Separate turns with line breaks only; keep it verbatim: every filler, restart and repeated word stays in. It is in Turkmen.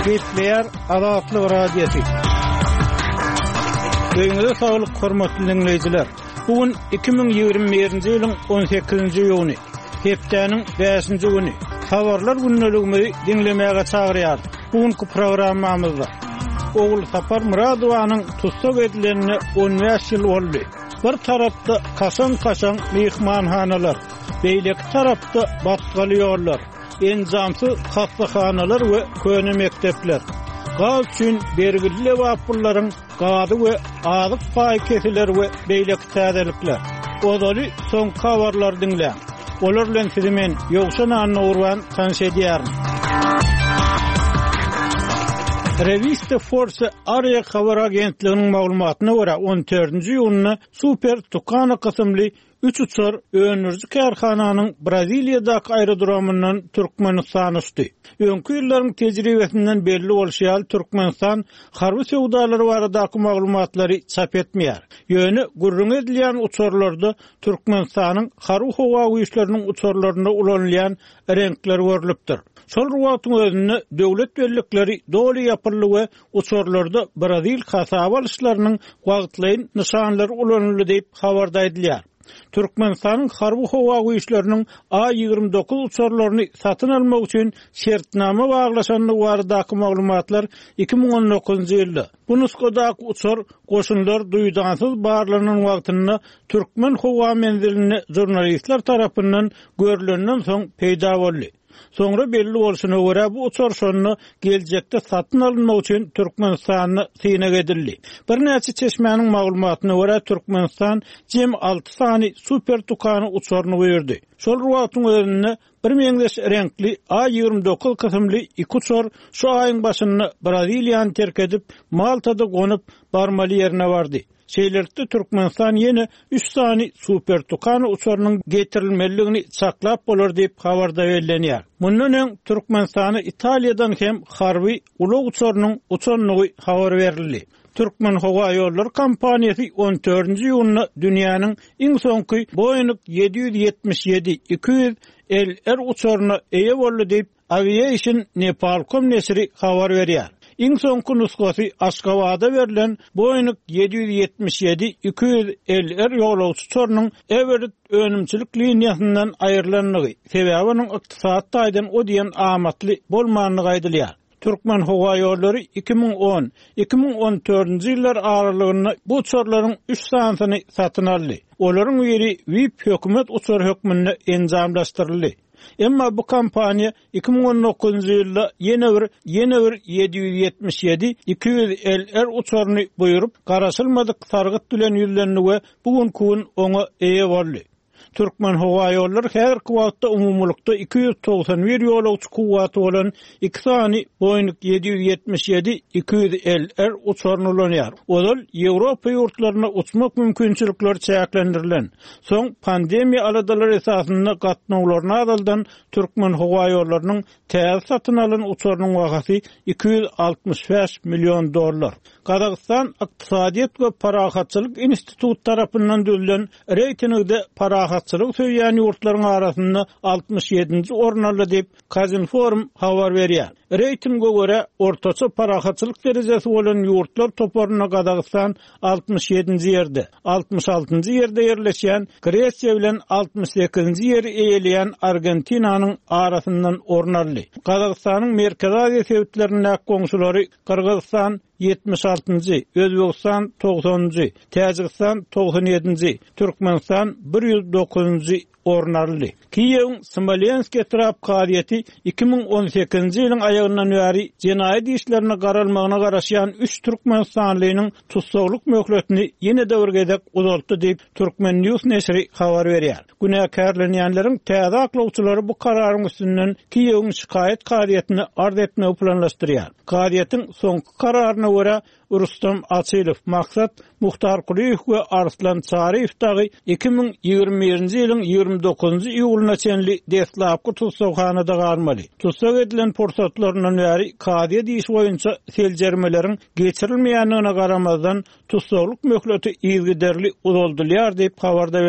Gepleyer Azatlyk radiosu. Öňüňizde saglyk, hormatly dinleýijiler. Bugün iki bin ýygrimi-nji ýylyň on sekizinji ýuny. Hepdeniň beşinji güni. Habarlar günneligini dinlemäge çagyrýar. Bugünkü programmamyzda Ogul Sapar Muradowanyň tutsak edilenine on beş ýyl boldy. Bir tarapda kaşan-kaşan mehmanhanalar, beýleki tarapda batgaly ýollar, enzamsy hastahanalar we köne mektepler. Gaz üçin bergili wapurlaryň gady we azyk paýkeseler we beýleki täzelikler. Odaly soň habarlar dinle. Olar bilen sizi men Ýogşan Anurwan tanşedýärmi. Revista Force Arya Habar Agentliginiň maglumatyna görä on dördünji ýylyny Super Tucano kysymly üç uçar öňürji karhananyň Braziliýadaky aerodromundan Türkmenistana uçdy. Öňkü ýyllaryň tejribesinden belli bolşýar, Türkmenistan harby sowdalary baradaky maglumatlary çap etmeýär. Ýöne gurrun edilýän uçarlarda Türkmenistanyň harby howa güýçleriniň uçarlarynda ulanylýan renkler görülipdir. Şol ruwatyň özünde döwlet bellikleri doly ýapyrly we uçarlarda Brazil hasaba alışlarynyň wagtlaýyn nişanlary ulanyldy diýip habarda edilýär. Türkmenistanyň harby howa güýçleriniň A ýygrimi dokuz uçarlaryny satyn almak üçin şertnama baglaşanlygy baradaky maglumatlar iki bin on dokuzunji ýylda. Bu nusgadaky uçar goşunlar duýdansyz barlanan wagtynda Türkmen howa menzilini jurnalistler tarapyndan görülenden soň peýda boldy. Soňra belli bolşuna görä bu uçar şonu geljekde satyn alınmak üçin Türkmenistany syna edildi. Bir näçe çeşmäniň maglumatyna görä Türkmenistan jem alty sany Super Tucano uçaryny berdi. Şol ruwatyň özünde bir meňdeş renkli A ýygrimi dokuz kysymly iki uçar şu aýyň başynda Braziliýany terk edip Maltada gonyp barmaly ýerine bardy. Şeýlerde Türkmenistan ýene üç sany Super Tucano uçarynyň getirilmeligini saklap bolar diýip habarda berilýär. Mundan öň Türkmenistany Italiýadan hem harby ulug uçarynyň uçanlygy habar berildi. Türkmen Howa ýollar kompaniýasy on dördünji ýylyna dünýäniň iň soňky Boeing yedi yüz ýetmiş ýedi iki yüz L R uçaryna eýe boldy diýip Aviation Nepal.com nesri habar berýär. İň soňky nusgasy Aşgabatda berilen Boeing yedi yüz ýetmiş ýedi iki yüz L R ýolagçy uçarynyň Everett önümçilik liniýasyndan aýrylanlygy sebäbiniň ykdysat taýdan o diýen amatly bolmanlygy aýdylýar. Türkmen Howa ýollary iki bin on - iki bin on dördünji ýyllar aralygynda bu uçarlaryň üç sanatyny satyn aldy. Olaryň biri W I P hökümet uçar hökmünde enzamlaşdyryldy. Emma bu kampaniýa iki bin on dokuzunji ýylda ýene bir ýene bir yedi yüz ýetmiş ýedi iki yüz L R uçaryny buýurup garaşylmadyk sargyt bilen ýüzlendi we bugünkü gün oňa eýe boldy. Türkmen Howa ýollary her wagtda umumlukda iki yüz togsan bir ýolagçy kuwaty bolan iki sany Boeing yedi yüz ýetmiş ýedi iki yüz L R uçaryny ulanýar. Olal Ýewropa ýurtlaryna uçmak mümkinçilikleri çäklendirilen. Soň pandemiýa aladalar esasynda gatnawlaryna azaldan Türkmen Howa ýollarynyň täze satyn alan uçarynyň bagasy iki yüz altmış beş milyon dollar. Kazakistan Iqtisadiýat we Parahatçylyk Institutu tarapyndan düzülen reytingde parahatçylyk söýýän ýurtlaryň arasynda altmış ýedinji orun aldy diýip Kazinform habar berýär. Reytinge görä ortaça parahatçylyk derejesi bolan ýurtlar toparyna Kazakistan altmış ýedinji ýerde, altmış altynjy ýerde ýerleşýän Gresiýa bilen altmış sekizinji ýeri eýeleýän Argentinanyň arasyndan orun aldy. Kazakistanyň Merkezi Aziýa sebitleriniň goňşulary Kyrgyzstan yetmiş altynjy, Özbegistan togsonunjy, Täjikistan togsan ýedinji, Türkmenistan bir yüz dokuzunjy orun aldy. Kiýew Smolensk etrap gaýety iki bin on sekizinji ýylyň aýagyndan bäri jenaýat işlerine garalmagyna garaşýan üç Türkmenistanlynyň tutsaklyk möhletini ýene-de bir gezek uzaltdy diýip Türkmen News nesri habar berýär. Günäkärlenýänleriň täze aklawçylary bu kararyň üstünden Kiýewiň şikaýet gaýetini arz etmegi planlaşdyrýar. Gaýetin soňky kararyna görä Rustam Asylow, maksat Muhtar Kuliýew we Arslan Çaryýew dagy iki bin ýygrimi-nji ýylyň ýygrimi dokuzunjy iýulyna çenli deslapky tutsakhanada garmaly. Tutsak edilen porsatlarynyň bäri kadiýet iş boýunça seljermeleriň geçirilmeýändigine garamazdan tutsaklyk möhleti ýygyderli uzaldylýar diýip habarda